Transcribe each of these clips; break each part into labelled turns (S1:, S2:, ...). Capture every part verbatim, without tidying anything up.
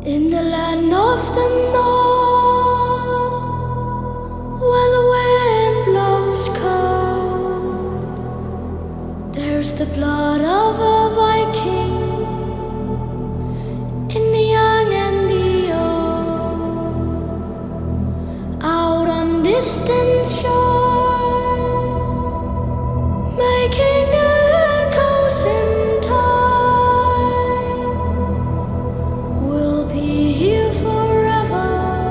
S1: In the land of the north, where the wind blows cold, there's the blood of a Viking in the young and the old. Out on distant shores, making echoes in time. We'll be here forever.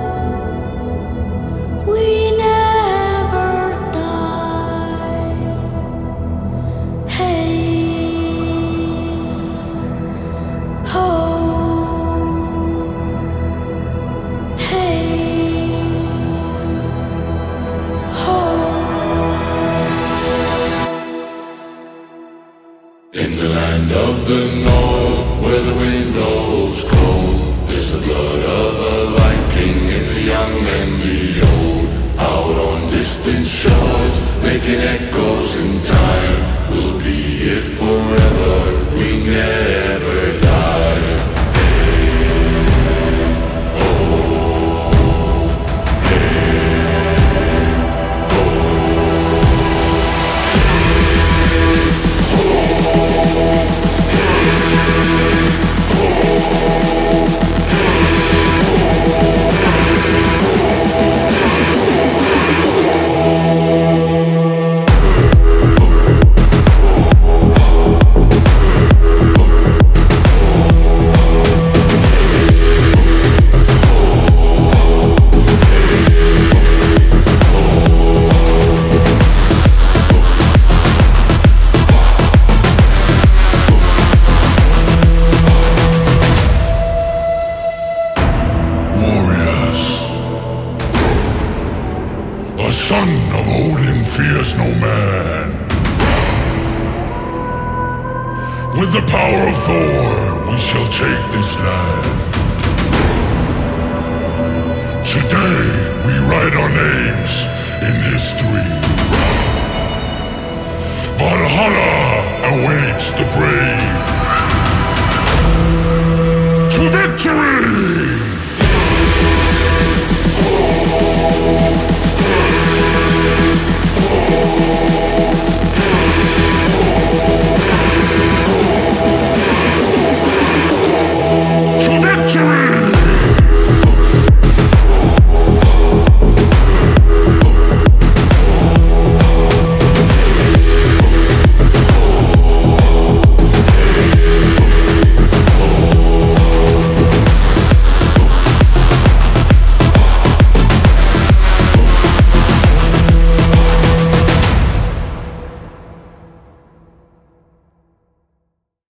S1: We never die. Hey, ho, hey, ho.
S2: In the land of the north, where the wind blows cold, there's the blood of a Viking in the young and the old. Out on distant shores, making echoes in time. We'll be here forever, we never die. Hey, oh, hey, oh, a son of Odin fears no man. With the power of Thor, we shall take this land. Today, we write our names in history. Valhalla awaits the brave.